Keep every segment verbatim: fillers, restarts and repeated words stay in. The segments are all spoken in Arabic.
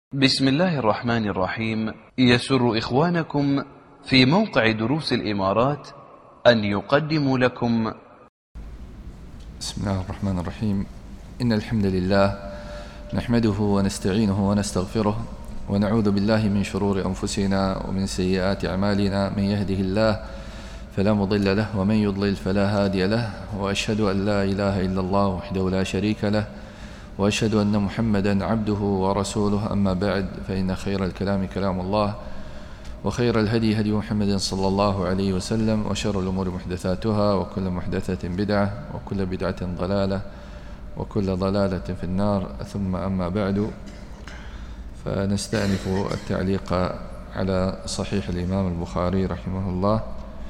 بسم الله الرحمن الرحيم. يسر إخوانكم في موقع دروس الإمارات أن يقدموا لكم بسم الله الرحمن الرحيم. إن الحمد لله نحمده ونستعينه ونستغفره ونعوذ بالله من شرور أنفسنا ومن سيئات أعمالنا. من يهده الله فلا مضل له ومن يضلل فلا هادي له، وأشهد أن لا إله إلا الله وحده لا شريك له، وأشهد أن محمدا عبده ورسوله. أما بعد، فإن خير الكلام كلام الله، وخير الهدي هدي محمد صلى الله عليه وسلم، وشر الأمور محدثاتها، وكل محدثة بدعة، وكل بدعة ضلالة، وكل ضلالة في النار. ثم أما بعد، فنستأنف التعليق على صحيح الإمام البخاري رحمه الله،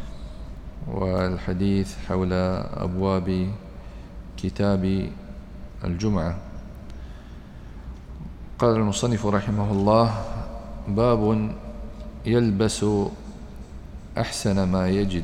والحديث حول أبواب كتاب الجمعة. قال المصنف رحمه الله: باب يلبس أحسن ما يجد.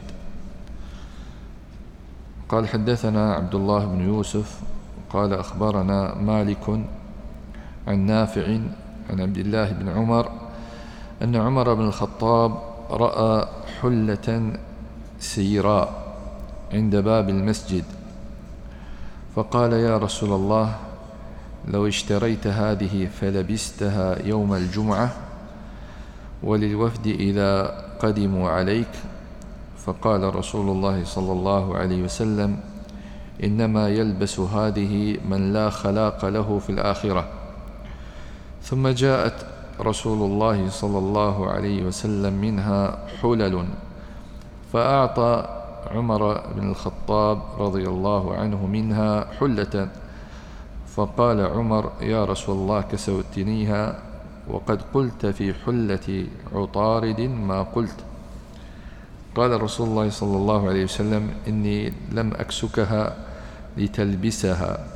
قال: حدثنا عبد الله بن يوسف قال: أخبرنا مالك عن نافع عن عبد الله بن عمر أن عمر بن الخطاب رأى حلة سيراء عند باب المسجد، فقال: يا رسول الله، لو اشتريت هذه فلبستها يوم الجمعة وللوفد إذا قدموا عليك. فقال رسول الله صلى الله عليه وسلم: إنما يلبس هذه من لا خلاق له في الآخرة. ثم جاءت رسول الله صلى الله عليه وسلم منها حلل، فأعطى عمر بن الخطاب رضي الله عنه منها حلة، فقال عمر: يا رسول الله، كسوتنيها وقد قلت في حلة عطارد ما قلت. قال رسول الله صلى الله عليه وسلم: إني لم أكسكها لتلبسها.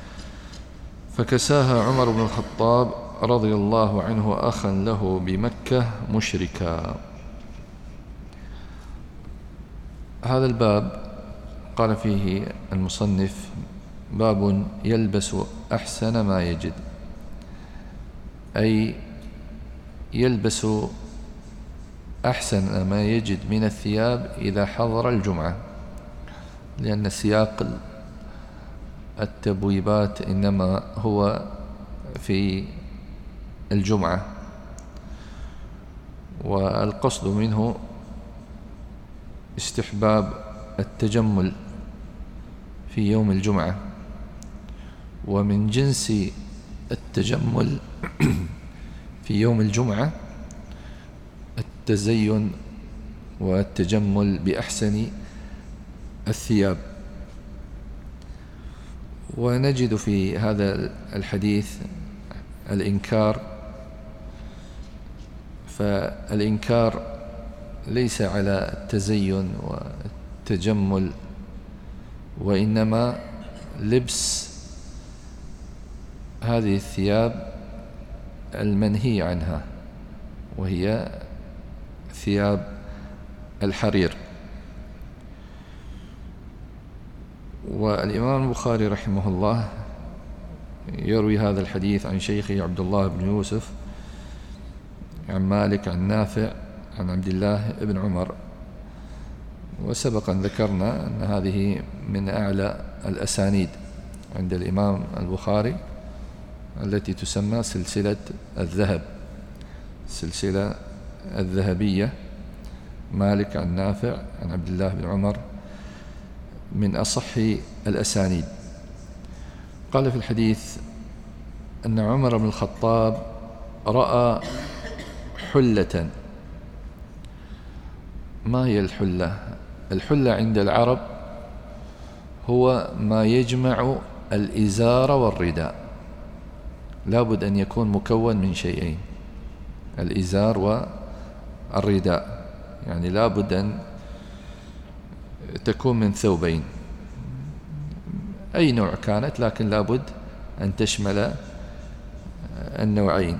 فكساها عمر بن الخطاب رضي الله عنه أخا له بمكة مشركا. هذا الباب قال فيه المصنف: باب يلبس أحسن ما يجد، أي يلبس أحسن ما يجد من الثياب إذا حضر الجمعة، لأن سياق التبويبات إنما هو في الجمعة، والقصد منه استحباب التجمل في يوم الجمعة. ومن جنس التجمل في يوم الجمعة التزين والتجمل بأحسن الثياب. ونجد في هذا الحديث الإنكار، فالإنكار ليس على التزين والتجمل، وإنما لبس هذه الثياب المنهي عنها، وهي ثياب الحرير. والإمام البخاري رحمه الله يروي هذا الحديث عن شيخه عبد الله بن يوسف عن مالك عن نافع عن عبد الله بن عمر. وسبقا ذكرنا أن هذه من أعلى الأسانيد عند الإمام البخاري، التي تسمى سلسلة الذهب، السلسلة الذهبية، مالك عن نافع عن عبد الله بن عمر، من أصح الأسانيد. قال في الحديث أن عمر بن الخطاب رأى حلة. ما هي الحلة؟ الحلة عند العرب هو ما يجمع الإزار والرداء، لابد أن يكون مكون من شيئين: الإزار والرداء، يعني لابد أن تكون من ثوبين، أي نوع كانت، لكن لابد أن تشمل النوعين.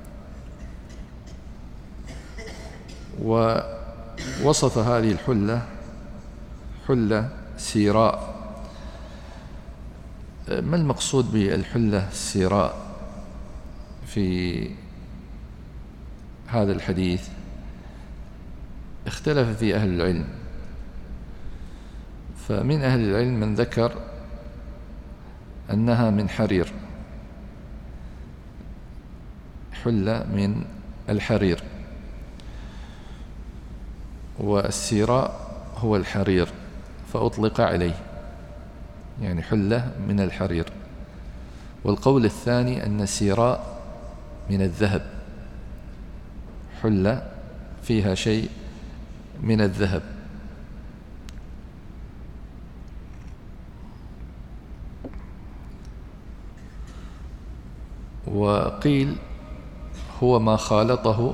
ووصف هذه الحلة حلة سيراء. ما المقصود بالحلة السيراء في هذا الحديث اختلف في أهل العلم، فمن أهل العلم من ذكر أنها من حرير، حلة من الحرير، والسيراء هو الحرير فأطلق عليه، يعني حلة من الحرير. والقول الثاني أن السيراء من الذهب، حلة فيها شيء من الذهب. وقيل هو ما خالطه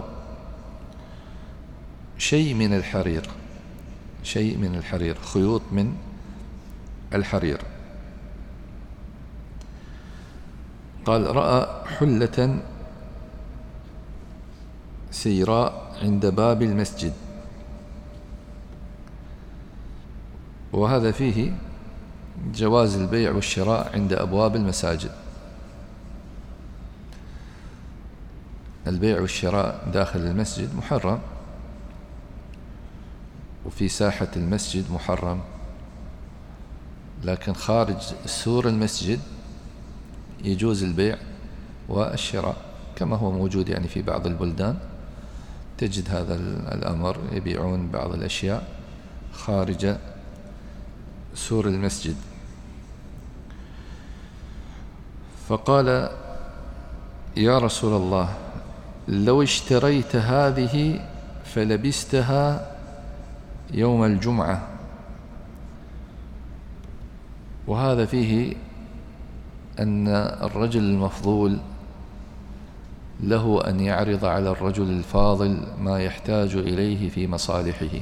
شيء من الحرير، شيء من الحرير، خيوط من الحرير. قال رأى حلة سيراء عند باب المسجد، وهذا فيه جواز البيع والشراء عند أبواب المساجد. البيع والشراء داخل المسجد محرم، وفي ساحة المسجد محرم، لكن خارج سور المسجد يجوز البيع والشراء، كما هو موجود يعني في بعض البلدان تجد هذا الأمر، يبيعون بعض الأشياء خارج سور المسجد. فقال يا رسول الله لو اشتريت هذه فلبستها يوم الجمعة. وهذا فيه أن الرجل المفضول له أن يعرض على الرجل الفاضل ما يحتاج إليه في مصالحه.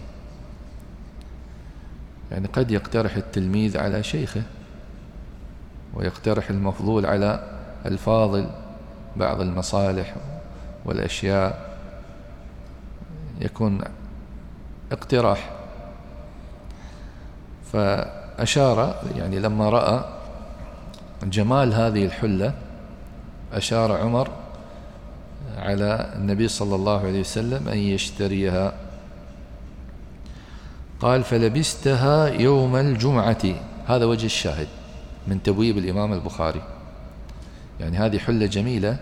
يعني قد يقترح التلميذ على شيخه، ويقترح المفضول على الفاضل بعض المصالح والأشياء، يكون اقتراح. فأشار يعني لما رأى جمال هذه الحلة أشار عمر على النبي صلى الله عليه وسلم أن يشتريها. قال فلبستها يوم الجمعة. هذا وجه الشاهد من تبويب الإمام البخاري، يعني هذه حلة جميلة،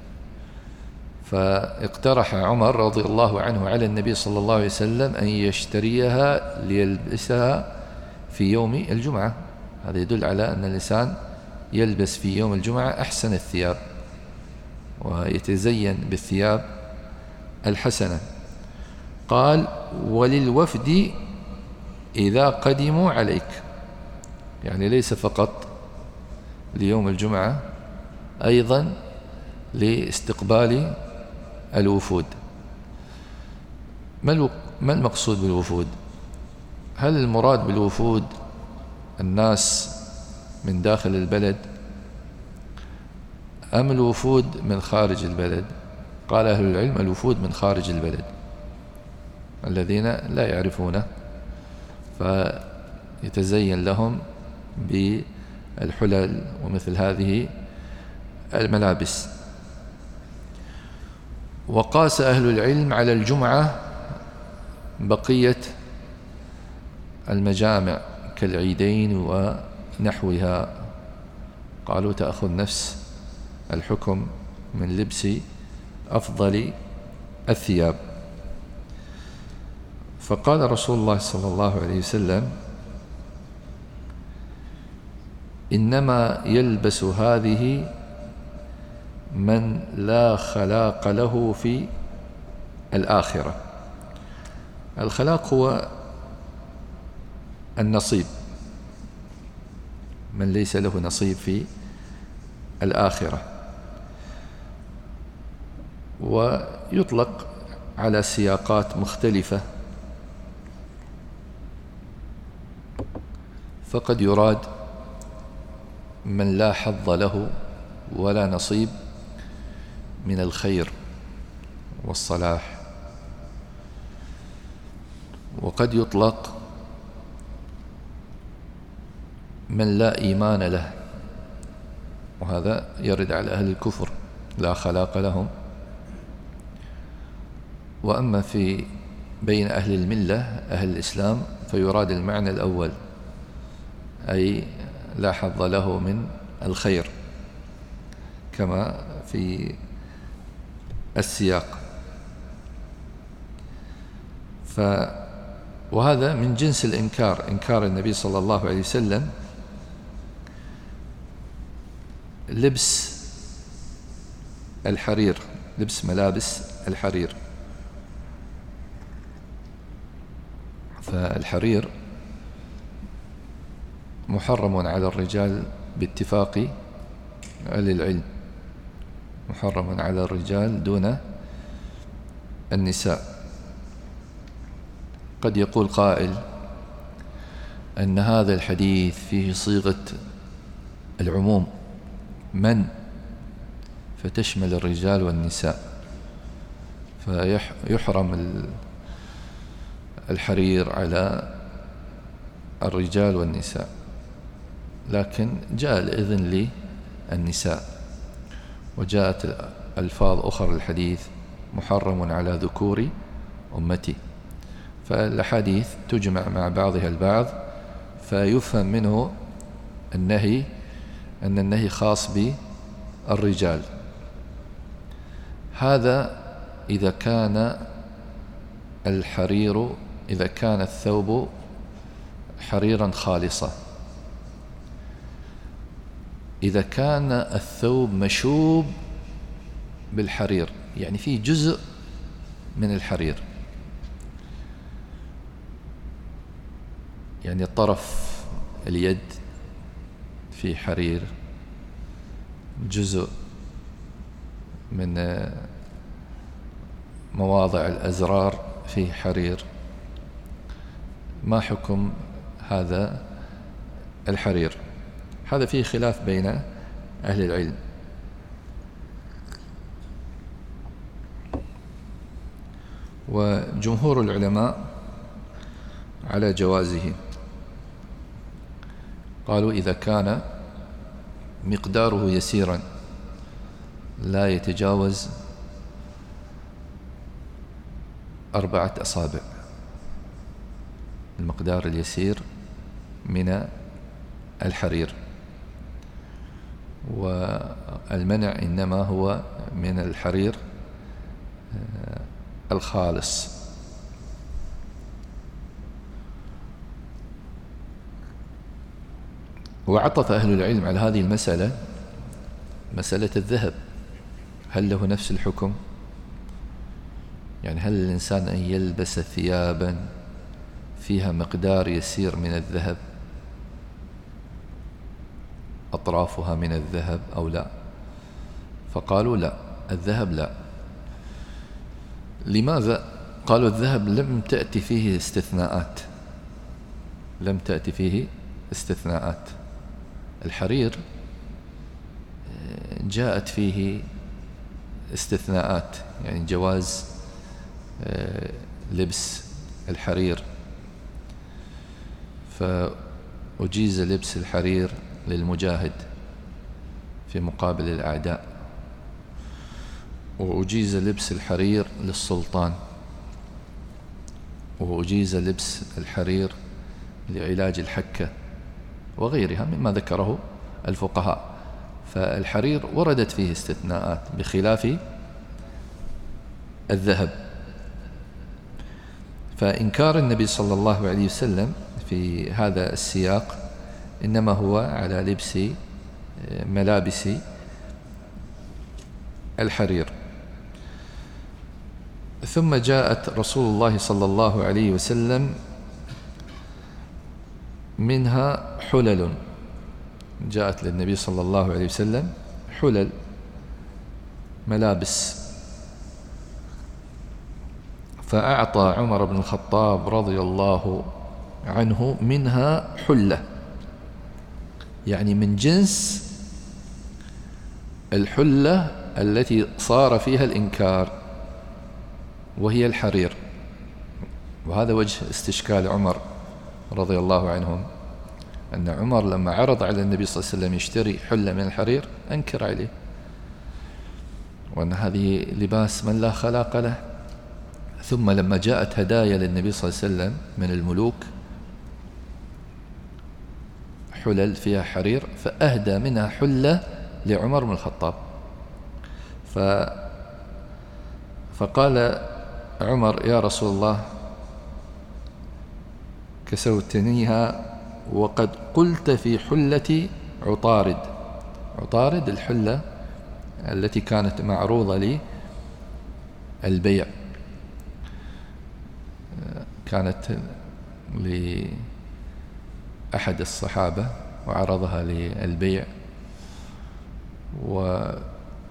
فاقترح عمر رضي الله عنه على النبي صلى الله عليه وسلم أن يشتريها ليلبسها في يوم الجمعة. هذا يدل على أن الإنسان يلبس في يوم الجمعة أحسن الثياب، ويتزين بالثياب الحسنة. قال وللوفد إذا قدموا عليك، يعني ليس فقط ليوم الجمعة، أيضا لاستقبال الوفود. ما المقصود بالوفود؟ هل المراد بالوفود الناس من داخل البلد أم الوفود من خارج البلد؟ قال أهل العلم الوفود من خارج البلد الذين لا يعرفونه، فيتزين لهم بالحلل ومثل هذه الملابس. وقاس أهل العلم على الجمعة بقية المجامع كالعيدين ونحوها، قالوا تأخذ نفس الحكم من لبس أفضل الثياب. فقال رسول الله صلى الله عليه وسلم إنما يلبس هذه من لا خلاق له في الآخرة. الخلاق هو النصيب، من ليس له نصيب في الآخرة، ويطلق على سياقات مختلفة، فقد يراد من لا حظ له ولا نصيب من الخير والصلاح، وقد يطلق من لا إيمان له، وهذا يرد على أهل الكفر لا خلاق لهم. وأما في بين أهل الملة أهل الإسلام فيراد المعنى الأول، أي لا حظ له من الخير كما في السياق. ف وهذا من جنس الإنكار، إنكار النبي صلى الله عليه وسلم لبس الحرير، لبس ملابس الحرير. فالحرير محرم على الرجال باتفاق أهل العلم، محرم على الرجال دون النساء. قد يقول قائل أن هذا الحديث فيه صيغة العموم، من، فتشمل الرجال والنساء، فيحرم الحرير على الرجال والنساء. لكن جاء الإذن للنساء، وجاءت ألفاظ أخرى للحديث محرم على ذكور أمتي، فالأحاديث تجمع مع بعضها البعض، فيفهم منه النهي أن النهي خاص بالرجال. هذا إذا كان الحرير، إذا كان الثوب حريرا خالصا. إذا كان الثوب مشوب بالحرير، يعني فيه جزء من الحرير، يعني طرف اليد في حرير، جزء من مواضع الأزرار في حرير، ما حكم هذا الحرير؟ هذا فيه خلاف بين أهل العلم. وجمهور العلماء على جوازه، قالوا إذا كان مقداره يسيرا لا يتجاوز أربعة أصابع، المقدار اليسير من الحرير، والمنع إنما هو من الحرير الخالص. وعطف أهل العلم على هذه المسألة مسألة الذهب، هل له نفس الحكم؟ يعني هل الإنسان أن يلبس ثيابا فيها مقدار يسير من الذهب، أطرافها من الذهب أو لا؟ فقالوا لا، الذهب لا. لماذا؟ قالوا الذهب لم تأتي فيه استثناءات، لم تأتي فيه استثناءات. الحرير جاءت فيه استثناءات، يعني جواز لبس الحرير، فأجيز لبس الحرير للمجاهد في مقابل الأعداء، وأجيز لبس الحرير للسلطان، وأجيز لبس الحرير لعلاج الحكة وغيرها مما ذكره الفقهاء. فالحرير وردت فيه استثناءات بخلاف الذهب. فإنكار النبي صلى الله عليه وسلم في هذا السياق إنما هو على لبس ملابس الحرير. ثم جاءت رسول الله صلى الله عليه وسلم منها حلل، جاءت للنبي صلى الله عليه وسلم حلل، ملابس. فأعطى عمر بن الخطاب رضي الله عنه منها حلة، يعني من جنس الحلة التي صار فيها الإنكار، وهي الحرير. وهذا وجه استشكال عمر رضي الله عنهم، أن عمر لما عرض على النبي صلى الله عليه وسلم يشتري حلة من الحرير أنكر عليه، وأن هذه لباس من لا خلاق له، ثم لما جاءت هدايا للنبي صلى الله عليه وسلم من الملوك حلل فيها حرير، فأهدى منها حلة لعمر بن الخطاب. ف فقال عمر: يا رسول الله، كسوتنيها وقد قلت في حلة عطارد. عطارد الحلة التي كانت معروضة لي البيع، كانت لأحد الصحابة وعرضها للبيع، وأتى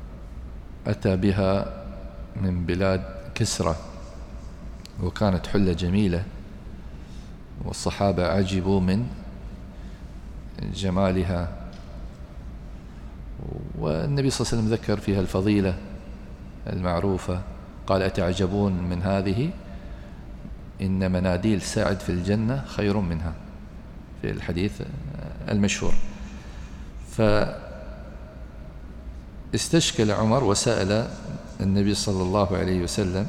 بها من بلاد كسرى، وكانت حلة جميلة، والصحابة عجبوا من جمالها. والنبي صلى الله عليه وسلم ذكر فيها الفضيلة المعروفة، قال: أتعجبون من هذه؟ إن مناديل سعد في الجنة خير منها، في الحديث المشهور. فاستشكل عمر وسأل النبي صلى الله عليه وسلم،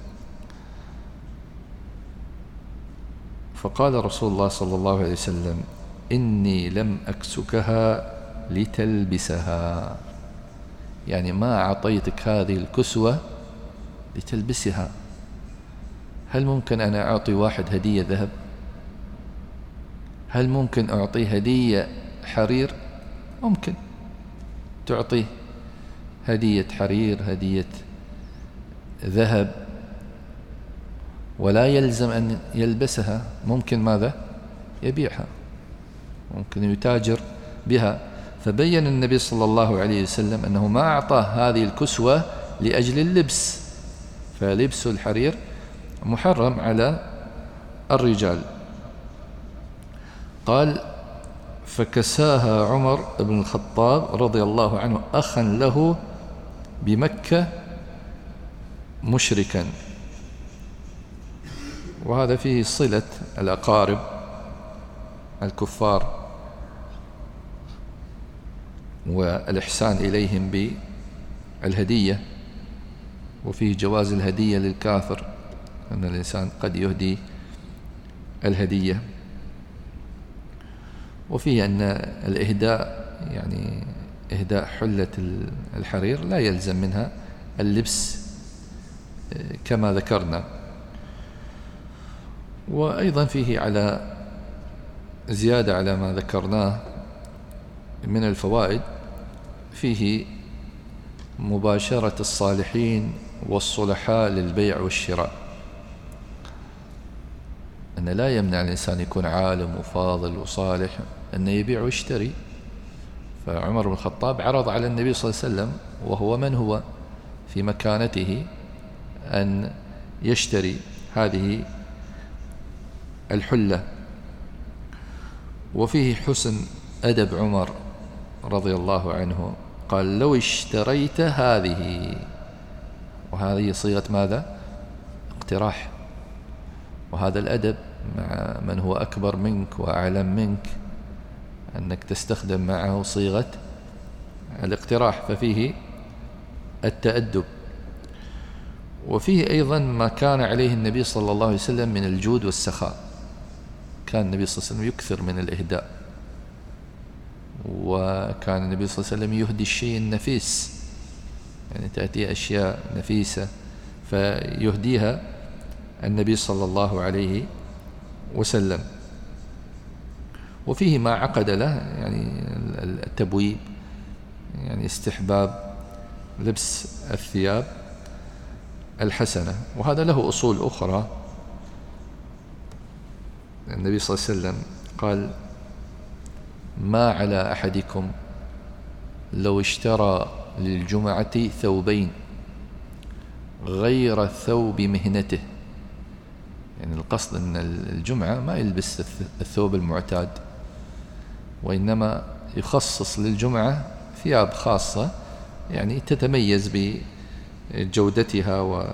فقال رسول الله صلى الله عليه وسلم: إني لم أكسكها لتلبسها، يعني ما أعطيتك هذه الكسوة لتلبسها. هل ممكن أنا أعطي واحد هدية ذهب؟ هل ممكن أعطيه هدية حرير؟ ممكن تعطيه هدية حرير، هدية ذهب، ولا يلزم أن يلبسها. ممكن ماذا؟ يبيعها، ممكن يتاجر بها. فبين النبي صلى الله عليه وسلم أنه ما أعطاه هذه الكسوة لأجل اللبس، فلبس الحرير محرم على الرجال. قال: فكساها عمر بن الخطاب رضي الله عنه أخا له بمكة مشركا. وهذا فيه صلة الأقارب الكفار والإحسان إليهم بالهدية، وفيه جواز الهدية للكافر، أن الإنسان قد يهدي الهدية. وفيه أن الإهداء، يعني إهداء حلة الحرير، لا يلزم منها اللبس كما ذكرنا. وأيضا فيه على زيادة على ما ذكرناه من الفوائد، فيه مباشرة الصالحين والصلحاء للبيع والشراء، أن لا يمنع الإنسان يكون عالم وفاضل وصالح أن يبيع ويشتري. فعمر بن الخطاب عرض على النبي صلى الله عليه وسلم، وهو من هو في مكانته، أن يشتري هذه الحلة. وفيه حسن أدب عمر رضي الله عنه، قال: لو اشتريت هذه، وهذه صيغة ماذا؟ اقتراح. وهذا الأدب مع من هو أكبر منك وأعلم منك، أنك تستخدم معه صيغة الاقتراح، ففيه التأدب. وفيه أيضا ما كان عليه النبي صلى الله عليه وسلم من الجود والسخاء. كان النبي صلى الله عليه وسلم يكثر من الإهداء، وكان النبي صلى الله عليه وسلم يهدي الشيء النفيس، يعني تأتي أشياء نفيسة فيهديها النبي صلى الله عليه وسلم. وفيه ما عقد له، يعني التبويب، يعني استحباب لبس الثياب الحسنة، وهذا له أصول أخرى. النبي صلى الله عليه وسلم قال: ما على أحدكم لو اشترى للجمعة ثوبين غير ثوب مهنته، يعني القصد أن الجمعة ما يلبس الثوب المعتاد، وإنما يخصص للجمعة ثياب خاصة، يعني تتميز بجودتها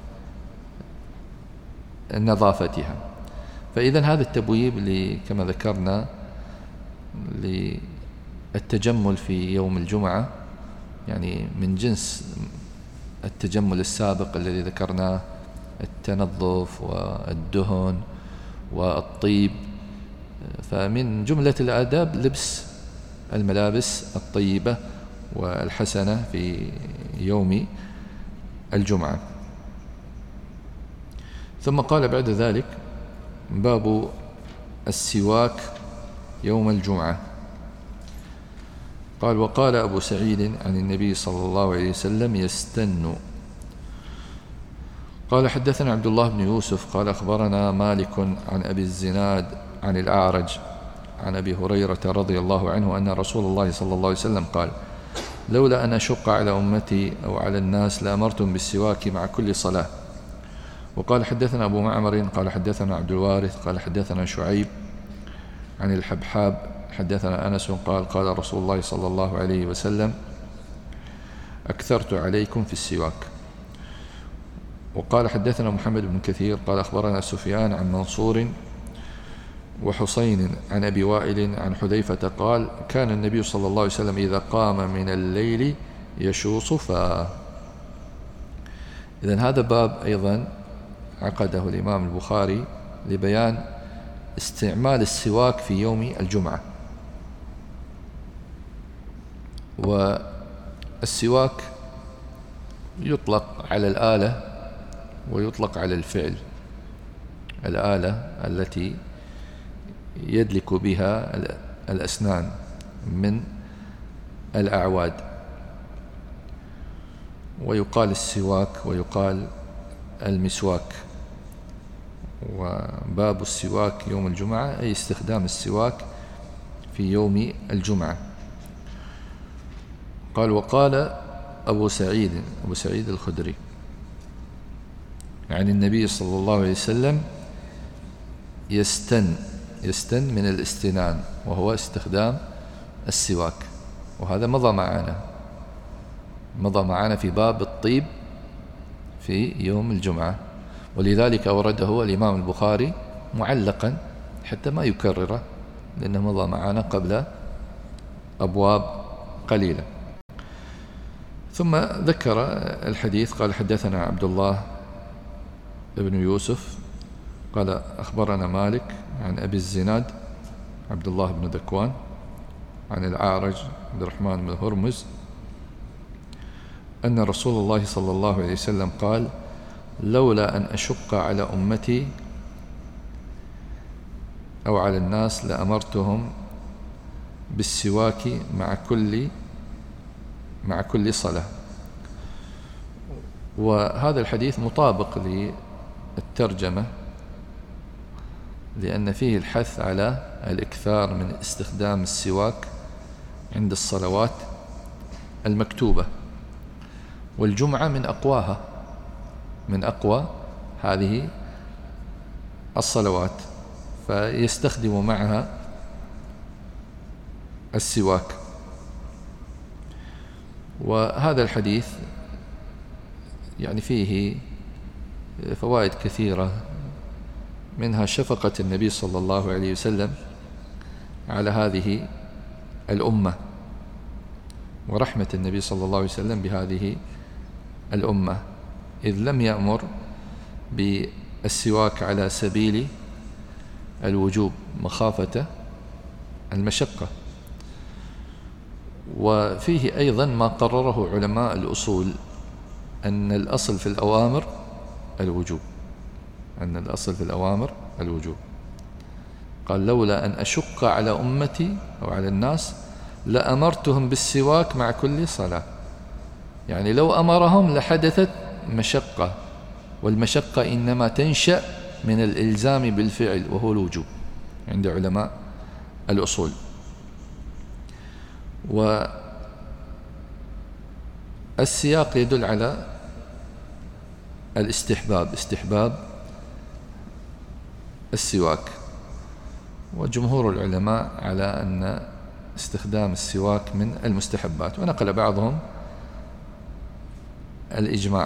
ونظافتها. فإذا هذا التبويب كما ذكرنا للتجمل في يوم الجمعة، يعني من جنس التجمل السابق الذي ذكرناه التنظف والدهن والطيب. فمن جملة الآداب لبس الملابس الطيبة والحسنة في يوم الجمعة. ثم قال بعد ذلك: باب السواك يوم الجمعة. قال: وقال أبو سعيد عن النبي صلى الله عليه وسلم: يستن. قال: حدثنا عبد الله بن يوسف قال: أخبرنا مالك عن أبي الزناد عن الأعرج عن أبي هريرة رضي الله عنه أن رسول الله صلى الله عليه وسلم قال: لولا أن أشق على أمتي أو على الناس لأمرتم بالسواك مع كل صلاة. وقال: حدثنا أبو معمر قال: حدثنا عبد الوارث قال: حدثنا شعيب عن الحبحاب حدثنا أنس قال: قال رسول الله صلى الله عليه وسلم: أكثرت عليكم في السواك. وقال: حدثنا محمد بن كثير قال: أخبرنا سفيان عن منصور وحسين عن أبي وائل عن حذيفة قال: كان النبي صلى الله عليه وسلم إذا قام من الليل يشوص فاه. إذن هذا باب أيضا عقده الإمام البخاري لبيان استعمال السواك في يوم الجمعة. والسواك يطلق على الآلة ويطلق على الفعل. الآلة التي يدلك بها الأسنان من الأعواد، ويقال السواك ويقال المسواك. وباب السواك يوم الجمعة أي استخدام السواك في يوم الجمعة. قال: وقال أبو سعيد أبو سعيد الخدري عن النبي صلى الله عليه وسلم: يستن. يستن من الاستنان وهو استخدام السواك. وهذا مضى معنا مضى معنا في باب الطيب في يوم الجمعة، ولذلك أورده الإمام البخاري معلقا حتى ما يكرره، لأنه مضى معنا قبل أبواب قليلة. ثم ذكر الحديث قال: حدثنا عبد الله بن يوسف قال: أخبرنا مالك عن أبي الزناد عبد الله بن ذكوان عن الأعرج عبد الرحمن بن هرمز أن رسول الله صلى الله عليه وسلم قال: لولا أن أشق على أمتي أو على الناس لأمرتهم بالسواك مع كل مع كل صلاة. وهذا الحديث مطابق للترجمة، لأن فيه الحث على الإكثار من استخدام السواك عند الصلوات المكتوبة، والجمعة من أقواها من أقوى هذه الصلوات، فيستخدم معها السواك. وهذا الحديث يعني فيه فوائد كثيرة، منها شفقة النبي صلى الله عليه وسلم على هذه الأمة، ورحمة النبي صلى الله عليه وسلم بهذه الأمة، إذ لم يأمر بالسواك على سبيل الوجوب مخافة المشقة. وفيه أيضا ما قرره علماء الأصول، أن الأصل في الأوامر الوجوب أن الأصل في الأوامر الوجوب قال: لولا أن أشق على أمتي أو على الناس لأمرتهم بالسواك مع كل صلاة. يعني لو أمرهم لحدثت مشقة، والمشقة إنما تنشأ من الإلزام بالفعل وهو الوجوب عند علماء الأصول. والسياق يدل على الاستحباب استحباب السواك، وجمهور العلماء على أن استخدام السواك من المستحبات، ونقل بعضهم الإجماع.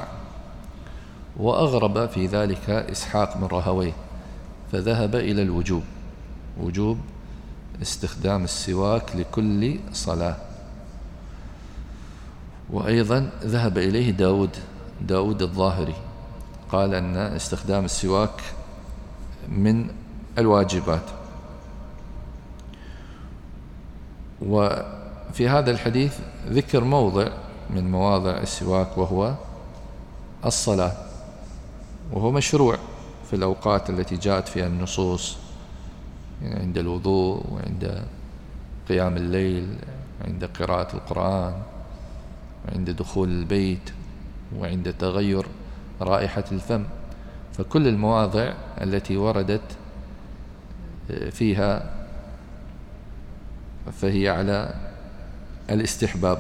وأغرب في ذلك إسحاق بن راهويه فذهب إلى الوجوب وجوب استخدام السواك لكل صلاة. وأيضا ذهب إليه داود داود الظاهري، قال أن استخدام السواك من الواجبات. وفي هذا الحديث ذكر موضع من مواضع السواك وهو الصلاة، وهو مشروع في الأوقات التي جاءت فيها النصوص، يعني عند الوضوء وعند قيام الليل، عند قراءة القرآن، وعند دخول البيت، وعند تغير رائحة الفم. فكل المواضع التي وردت فيها فهي على الاستحباب.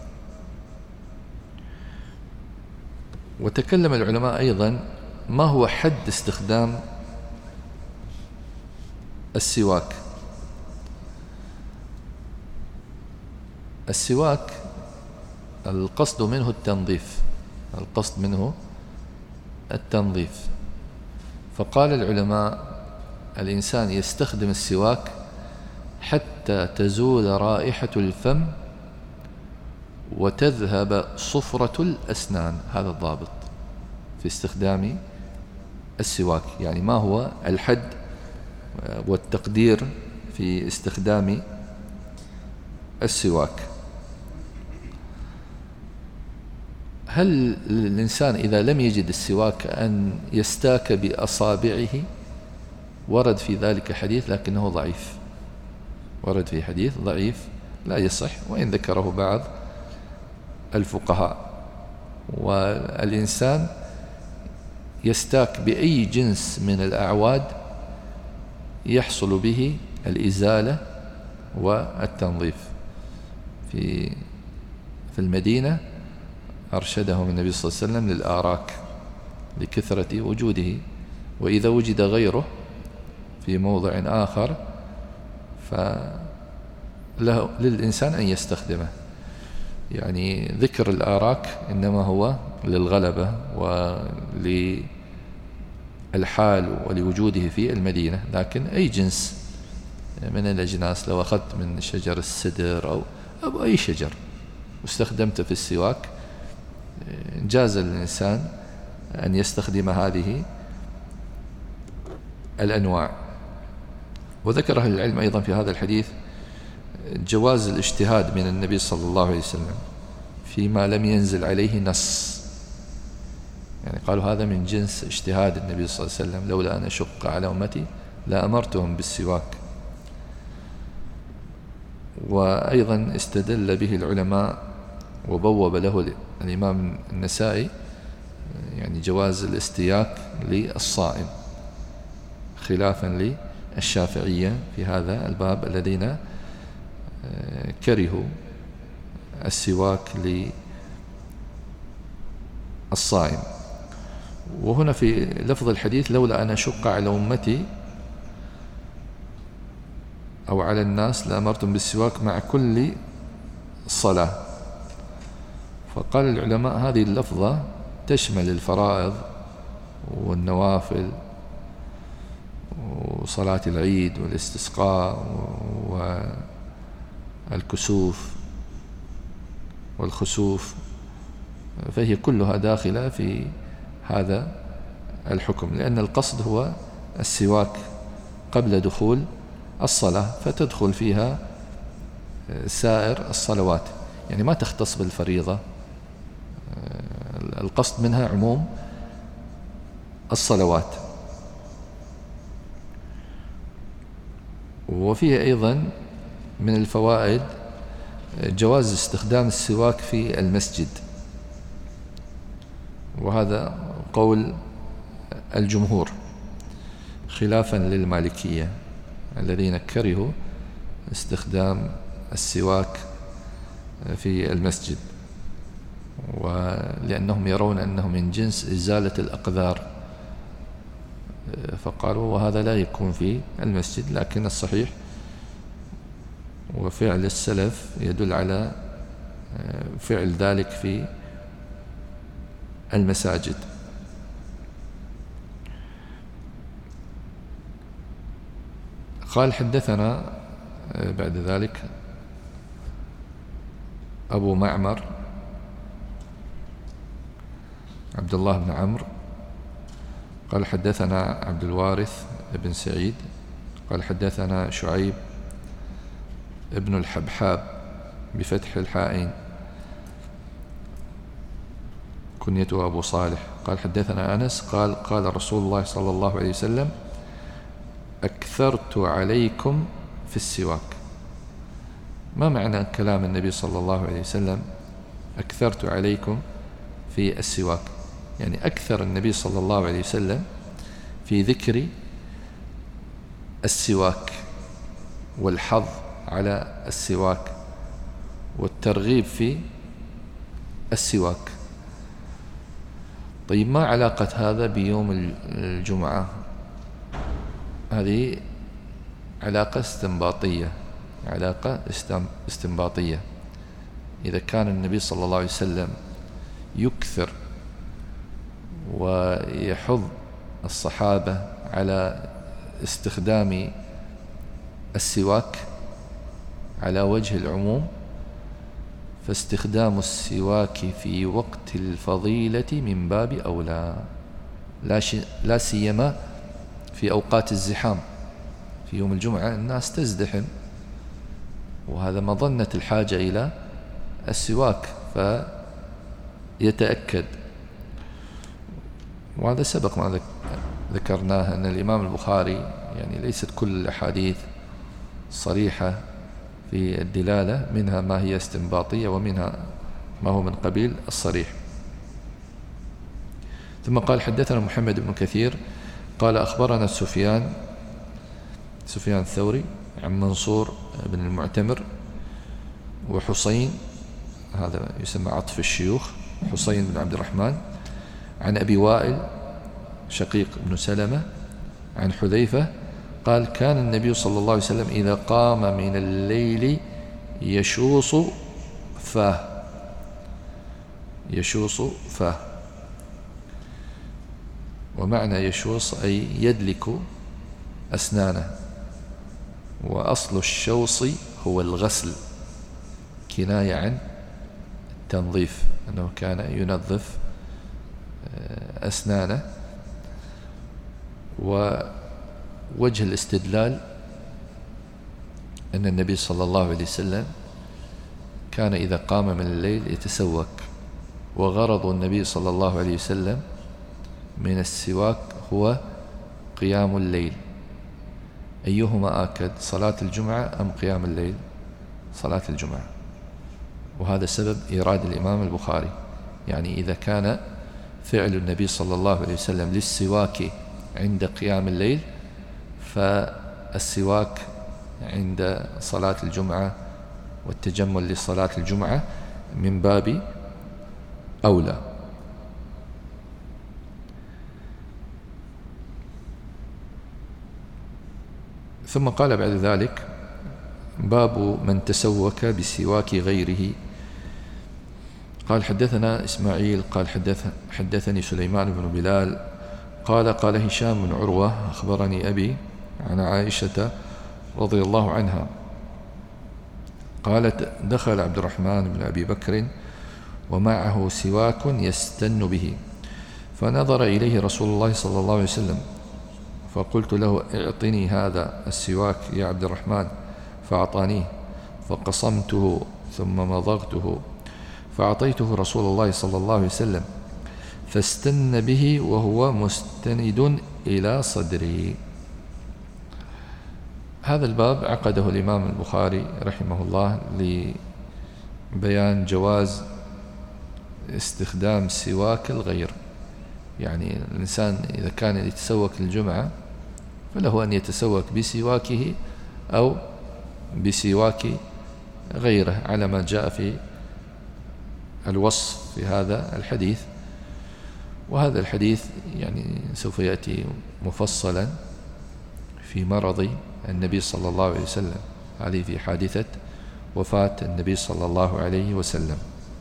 وتكلم العلماء أيضا ما هو حد استخدام السواك. السواك القصد منه التنظيف، القصد منه التنظيف. فقال العلماء الإنسان يستخدم السواك حتى تزول رائحة الفم وتذهب صفرة الأسنان. هذا الضابط في استخدام السواك، يعني ما هو الحد والتقدير في استخدام السواك. هل الإنسان إذا لم يجد السواك أن يستاك بأصابعه؟ ورد في ذلك حديث لكنه ضعيف، ورد في حديث ضعيف لا يصح، وإن ذكره بعض الفقهاء. والإنسان يستاك بأي جنس من الأعواد يحصل به الإزالة والتنظيف. في في المدينة أرشدهم النبي صلى الله عليه وسلم للآراك لكثرة وجوده، وإذا وجد غيره في موضع آخر فله للإنسان أن يستخدمه. يعني ذكر الآراك إنما هو للغلبة وللحال ولوجوده في المدينة، لكن أي جنس من الأجناس لو أخذت من شجر السدر أو, أو أي شجر واستخدمته في السواك جاز للإنسان أن يستخدم هذه الأنواع. وذكر أهل العلم أيضا في هذا الحديث جواز الاجتهاد من النبي صلى الله عليه وسلم فيما لم ينزل عليه نص، يعني قالوا هذا من جنس اجتهاد النبي صلى الله عليه وسلم، لولا أن أشق على أمتي لأمرتهم بالسواك. وأيضا استدل به العلماء وبوب له الإمام النسائي يعني جواز الاستياك للصائم، خلافا للشافعية في هذا الباب الذين كرهوا السواك للصائم. وهنا في لفظ الحديث لولا أن أشق على أمتي أو على الناس لأمرتم بالسواك مع كل صلاة. فقال العلماء هذه اللفظة تشمل الفرائض والنوافل وصلاة العيد والاستسقاء والكسوف والخسوف، فهي كلها داخلة في هذا الحكم، لأن القصد هو السواك قبل دخول الصلاة، فتدخل فيها سائر الصلوات، يعني ما تختص بالفريضة، القصد منها عموم الصلوات. وفيه أيضا من الفوائد جواز استخدام السواك في المسجد، وهذا قول الجمهور خلافا للمالكية الذين كرهوا استخدام السواك في المسجد، ولأنهم يرون أنه من جنس إزالة الأقذار، فقالوا وهذا لا يكون في المسجد. لكن الصحيح وفعل السلف يدل على فعل ذلك في المساجد. قال حدثنا بعد ذلك أبو معمر عبد الله بن عمرو قال حدثنا عبد الوارث بن سعيد قال حدثنا شعيب ابن الحبحاب بفتح الحائين كنيته أبو صالح قال حدثنا أنس قال قال رسول الله صلى الله عليه وسلم أكثرت عليكم في السواك. ما معنى كلام النبي صلى الله عليه وسلم أكثرت عليكم في السواك؟ يعني أكثر النبي صلى الله عليه وسلم في ذكر السواك والحظ على السواك والترغيب في السواك. طيب ما علاقة هذا بيوم الجمعة؟ هذه علاقة استنباطية علاقة استنباطية إذا كان النبي صلى الله عليه وسلم يكثر ويحض الصحابة على استخدام السواك على وجه العموم، فاستخدام السواك في وقت الفضيلة من باب أولى، لا سيما في أوقات الزحام. في يوم الجمعة الناس تزدحم، وهذا مظنة الحاجة إلى السواك فيتأكد. وهذا سبق ما ذكرناه أن الإمام البخاري يعني ليست كل الأحاديث صريحة في الدلالة، منها ما هي استنباطية ومنها ما هو من قبيل الصريح. ثم قال حدثنا محمد بن كثير قال أخبرنا سفيان سفيان الثوري عن منصور بن المعتمر وحسين، هذا يسمى عطف الشيوخ، حسين بن عبد الرحمن، عن أبي وائل شقيق بن سلمة عن حذيفة قال كان النبي صلى الله عليه وسلم إذا قام من الليل يشوص فاه يشوص فاه ومعنى يشوص أي يدلك أسنانه، وأصل الشوص هو الغسل كناية عن التنظيف، أنه كان ينظف أسنانه. ووجه الاستدلال أن النبي صلى الله عليه وسلم كان إذا قام من الليل يتسوك، وغرض النبي صلى الله عليه وسلم من السواك هو قيام الليل. أيهما آكد، صلاة الجمعة أم قيام الليل؟ صلاة الجمعة. وهذا سبب إيراد الإمام البخاري، يعني إذا كان فعل النبي صلى الله عليه وسلم للسواك عند قيام الليل، فالسواك عند صلاة الجمعة والتجمل لصلاة الجمعة من باب أولى. ثم قال بعد ذلك باب من تسوك بسواك غيره. قال حدثنا إسماعيل قال حدث حدثني سليمان بن بلال قال قال هشام بن عروة أخبرني أبي عن عائشة رضي الله عنها قالت دخل عبد الرحمن بن أبي بكر ومعه سواك يستن به، فنظر إليه رسول الله صلى الله عليه وسلم فقلت له اعطني هذا السواك يا عبد الرحمن، فأعطانيه فقصمته ثم مضغته فأعطيته رسول الله صلى الله عليه وسلم فاستن به وهو مستند إلى صدري. هذا الباب عقده الإمام البخاري رحمه الله لبيان جواز استخدام سواك الغير، يعني الإنسان إذا كان يتسوك للجمعة فله أن يتسوك بسواكه أو بسواك غيره على ما جاء في الوصف في هذا الحديث. وهذا الحديث يعني سوف يأتي مفصلا في مرض النبي صلى الله عليه وسلم، هذه في حادثة وفاة النبي صلى الله عليه وسلم.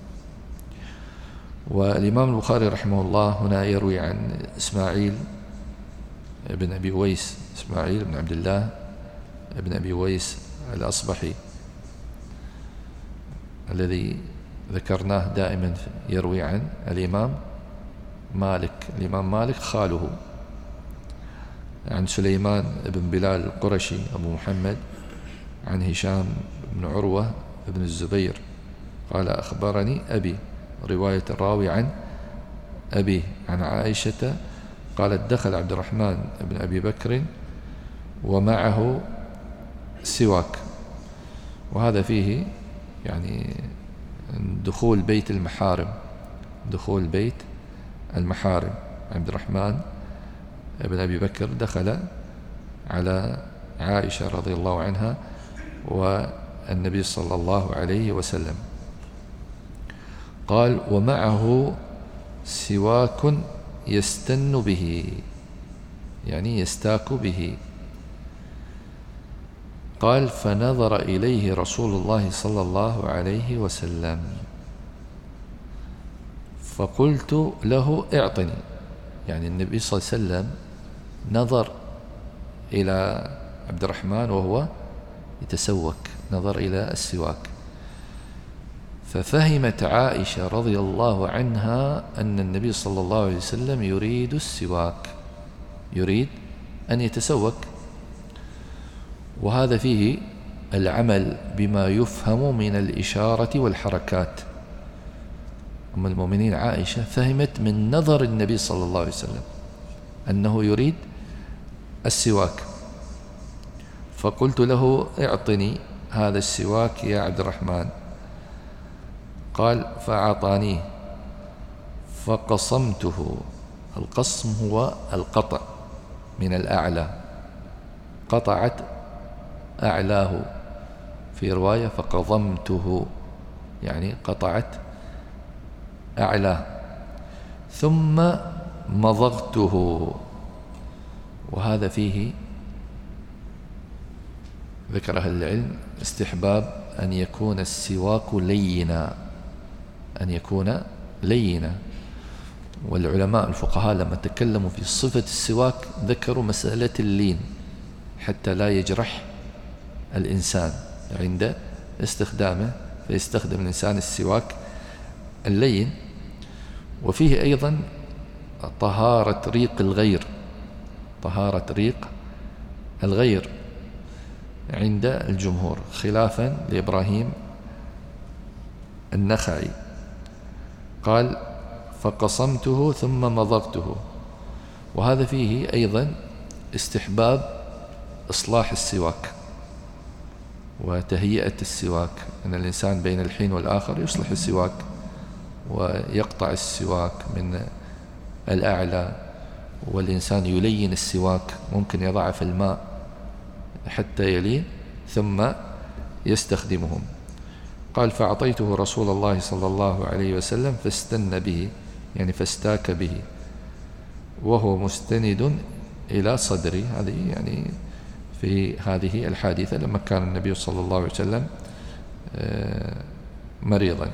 والإمام البخاري رحمه الله هنا يروي عن إسماعيل بن أبي ويس، إسماعيل بن عبد الله بن أبي ويس الأصبحي الذي ذكرناه دائما يروي عن الإمام مالك. الإمام مالك خاله عن سليمان بن بلال القرشي أبو محمد عن هشام بن عروة بن الزبير قال أخبرني أبي، رواية الراوي عن أبي عن عائشة قالت دخل عبد الرحمن بن أبي بكر ومعه سواك. وهذا فيه يعني دخول بيت المحارم، دخول بيت المحارم. عبد الرحمن بن أبي بكر دخل على عائشة رضي الله عنها والنبي صلى الله عليه وسلم. قال ومعه سواك يستن به، يعني يستاك به. قال فنظر إليه رسول الله صلى الله عليه وسلم فقلت له اعطني، يعني النبي صلى الله عليه وسلم نظر إلى عبد الرحمن وهو يتسوك، نظر إلى السواك، ففهمت عائشة رضي الله عنها أن النبي صلى الله عليه وسلم يريد السواك، يريد أن يتسوك. وهذا فيه العمل بما يفهم من الإشارة والحركات. أم المؤمنين عائشة فهمت من نظر النبي صلى الله عليه وسلم أنه يريد السواك، فقلت له اعطني هذا السواك يا عبد الرحمن. قال فأعطانيه فقصمته. القصم هو القطع من الأعلى، قطعت أعلاه، في رواية فقضمته يعني قطعت أعلاه، ثم مضغته. وهذا فيه ذكر أهل العلم استحباب أن يكون السواك لينا، أن يكون لينا. والعلماء الفقهاء لما تكلموا في صفة السواك ذكروا مسألة اللين حتى لا يجرح الإنسان عند استخدامه، فيستخدم الإنسان السواك اللين. وفيه أيضا طهارة ريق الغير، طهارة ريق الغير عند الجمهور، خلافا لإبراهيم النخعي. قال فقصمته ثم مضغته. وهذا فيه أيضا استحباب إصلاح السواك وتهيئة السواك، أن الإنسان بين الحين والآخر يصلح السواك ويقطع السواك من الأعلى، والإنسان يلين السواك، ممكن يضع في الماء حتى يلين ثم يستخدمهم. قال فأعطيته رسول الله صلى الله عليه وسلم فاستن به، يعني فاستاك به وهو مستند إلى صدري. هذه يعني في هذه الحادثة لما كان النبي صلى الله عليه وسلم مريضا.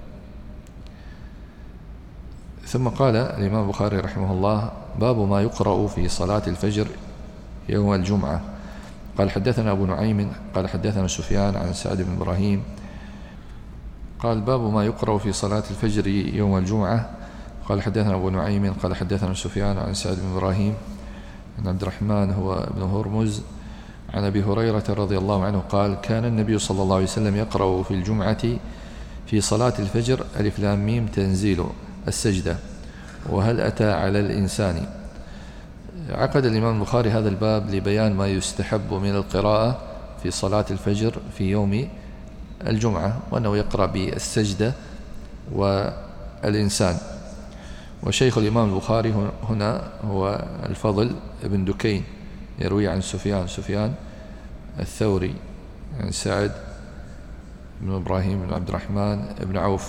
ثم قال الإمام البخاري رحمه الله باب ما يقرأ في صلاة الفجر يوم الجمعة. قال حدثنا أبو نعيم قال حدثنا سفيان عن سعد بن إبراهيم قال باب ما يقرأ في صلاة الفجر يوم الجمعة. قال حدثنا أبو نعيم قال حدثنا سفيان عن سعد بن إبراهيم عن عبد الرحمن هو ابن هرمز عن أبي هريرة رضي الله عنه قال كان النبي صلى الله عليه وسلم يقرأ في الجمعة في صلاة الفجر ألف لام ميم تنزيل السجدة وهل أتى على الإنسان. عقد الإمام البخاري هذا الباب لبيان ما يستحب من القراءة في صلاة الفجر في يوم الجمعة، وأنه يقرأ بالسجدة والإنسان. وشيخ الإمام البخاري هنا هو الفضل بن دكين يروي عن سفيان سفيان الثوري عن سعد بن إبراهيم بن عبد الرحمن بن عوف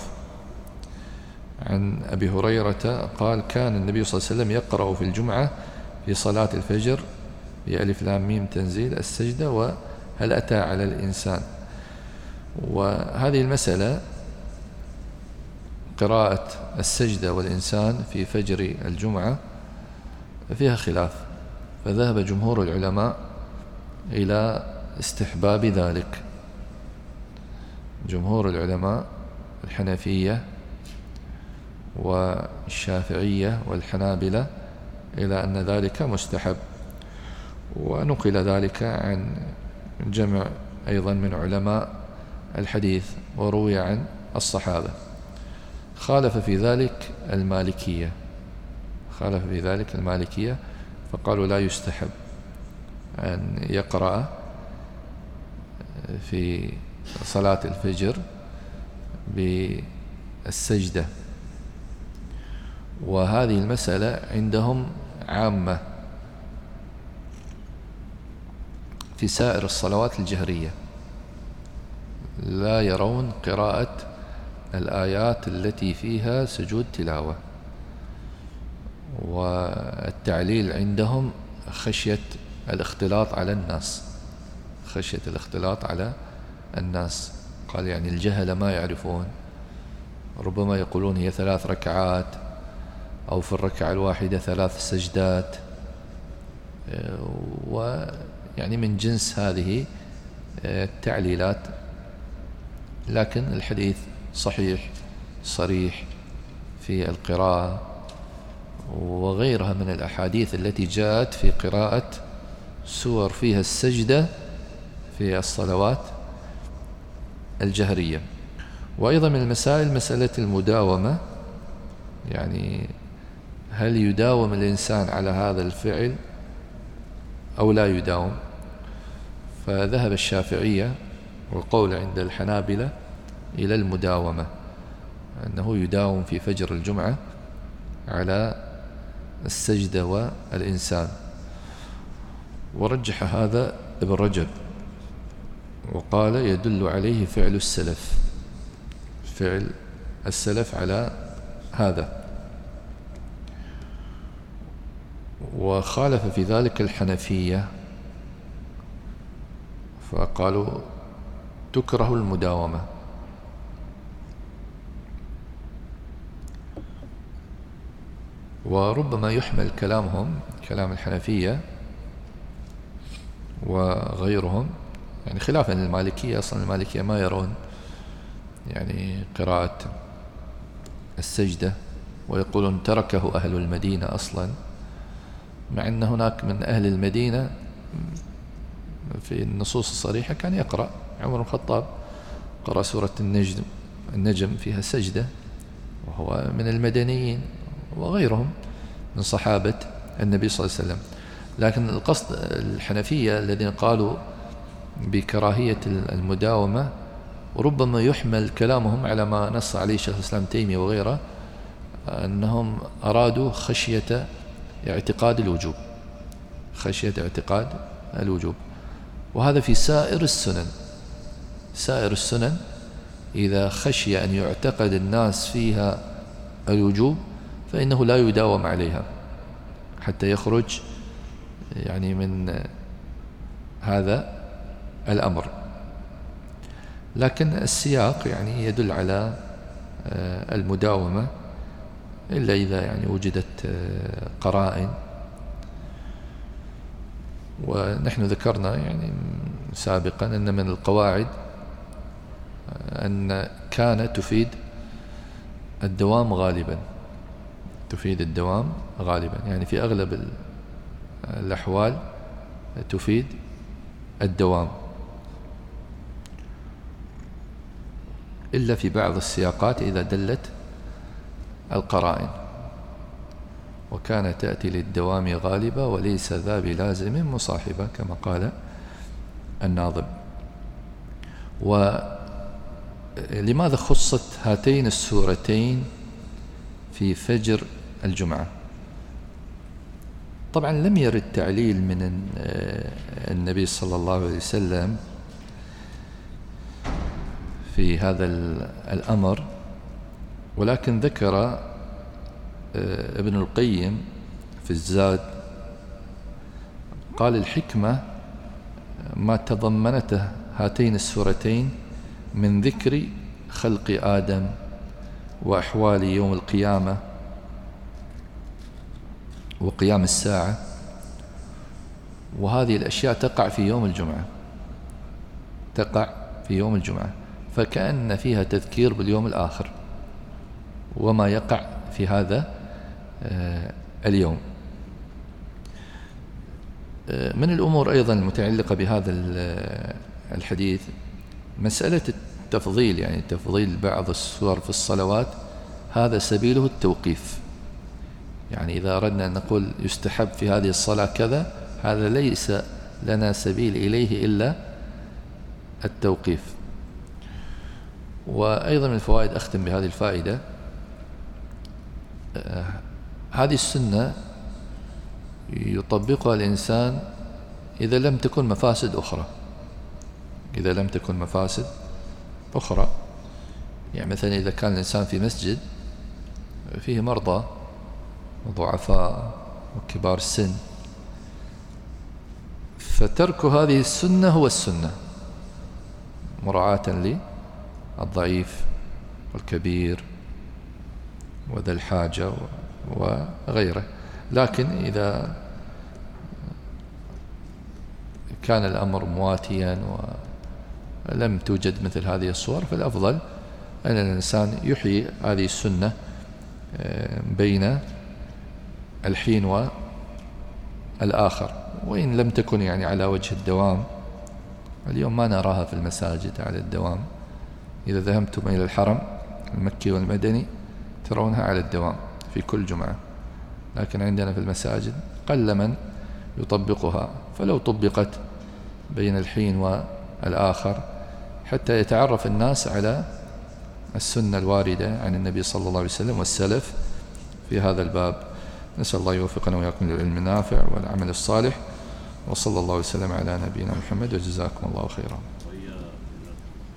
عن أبي هريرة قال كان النبي صلى الله عليه وسلم يقرأ في الجمعة في صلاة الفجر بألف لام ميم تنزيل السجدة وهل أتى على الإنسان. وهذه المسألة قراءة السجدة والإنسان في فجر الجمعة فيها خلاف، فذهب جمهور العلماء إلى استحباب ذلك. جمهور العلماء الحنفية والشافعية والحنابلة إلى أن ذلك مستحب. ونقل ذلك عن جمع أيضا من علماء الحديث، وروي عن الصحابة. خالف في ذلك المالكية خالف في ذلك المالكية فقالوا لا يستحب أن يقرأ في صلاة الفجر بالسجدة، وهذه المسألة عندهم عامة في سائر الصلوات الجهرية، لا يرون قراءة الآيات التي فيها سجود تلاوة، والتعليل عندهم خشية الاختلاط على الناس خشية الاختلاط على الناس قال يعني الجهل ما يعرفون، ربما يقولون هي ثلاث ركعات أو في الركعة الواحدة ثلاث سجدات، ويعني من جنس هذه التعليلات. لكن الحديث صحيح صريح في القراءة، وغيرها من الأحاديث التي جاءت في قراءة سور فيها السجدة في الصلوات الجهرية. وأيضا من المسائل مسألة المداومة، يعني هل يداوم الإنسان على هذا الفعل أو لا يداوم؟ فذهب الشافعية والقول عند الحنابلة إلى المداومة، أنه يداوم في فجر الجمعة على السجدة والإنسان. ورجح هذا ابن رجب وقال يدل عليه فعل السلف فعل السلف على هذا. وخالف في ذلك الحنفية فقالوا تكره المداومة. وربما يحمل كلامهم كلام الحنفية وغيرهم يعني خلافا للمالكية. أصلا المالكية ما يرون يعني قراءة السجدة، ويقولون تركه أهل المدينة أصلا، مع أن هناك من أهل المدينة في النصوص الصريحة كان يقرأ. عمر بن الخطاب قرأ سورة النجم النجم فيها سجدة وهو من المدنيين، وغيرهم من صحابة النبي صلى الله عليه وسلم. لكن القصد الحنفية الذين قالوا بكراهية المداومة، وربما يحمل كلامهم على ما نص عليه شيخ الإسلام تيمية وغيره، أنهم أرادوا خشية اعتقاد الوجوب خشية اعتقاد الوجوب وهذا في سائر السنن سائر السنن إذا خشي أن يعتقد الناس فيها الوجوب فإنه لا يداوم عليها حتى يخرج يعني من هذا الأمر. لكن السياق يعني يدل على المداومة إلا إذا يعني وجدت قرائن. ونحن ذكرنا يعني سابقا أن من القواعد أن كان تفيد الدوام غالبا تفيد الدوام غالبا يعني في أغلب الأحوال تفيد الدوام، إلا في بعض السياقات إذا دلت القرائن، وكان تأتي للدوام غالبا وليس ذا بلازم مصاحبة كما قال الناظم. ولماذا خصت هاتين السورتين في فجر الجمعة؟ طبعا لم يرد تعليل من النبي صلى الله عليه وسلم في هذا الأمر، ولكن ذكر ابن القيم في الزاد قال الحكمة ما تضمنته هاتين السورتين من ذكر خلق آدم وأحوال يوم القيامة وقيام الساعة، وهذه الأشياء تقع في يوم الجمعة تقع في يوم الجمعة فكأن فيها تذكير باليوم الآخر وما يقع في هذا اليوم. من الأمور أيضا المتعلقة بهذا الحديث مسألة التفضيل، يعني تفضيل بعض السور في الصلوات، هذا سبيله التوقيف. يعني إذا أردنا أن نقول يستحب في هذه الصلاة كذا، هذا ليس لنا سبيل إليه إلا التوقيف. وأيضا من الفوائد، أختم بهذه الفائدة، آه هذه السنة يطبقها الإنسان إذا لم تكن مفاسد أخرى، إذا لم تكن مفاسد أخرى. يعني مثلا إذا كان الإنسان في مسجد فيه مرضى وضعفاء وكبار السن، فترك هذه السنة هو السنة، مراعاة للضعيف والكبير وذا الحاجة وغيره. لكن إذا كان الأمر مواتيا ولم توجد مثل هذه الصور، فالأفضل أن الإنسان يحيي هذه السنة بين الحين والآخر، وإن لم تكن يعني على وجه الدوام. اليوم ما نراها في المساجد على الدوام، إذا ذهبتم إلى الحرم المكي والمدني ترونها على الدوام في كل جمعة، لكن عندنا في المساجد قل من يطبقها. فلو طبقت بين الحين والآخر حتى يتعرف الناس على السنة الواردة عن النبي صلى الله عليه وسلم والسلف في هذا الباب. نسأل الله يوفقنا وياكم للعلم النافع والعمل الصالح، وصلى الله وسلم على نبينا محمد، وجزاكم الله خيرا.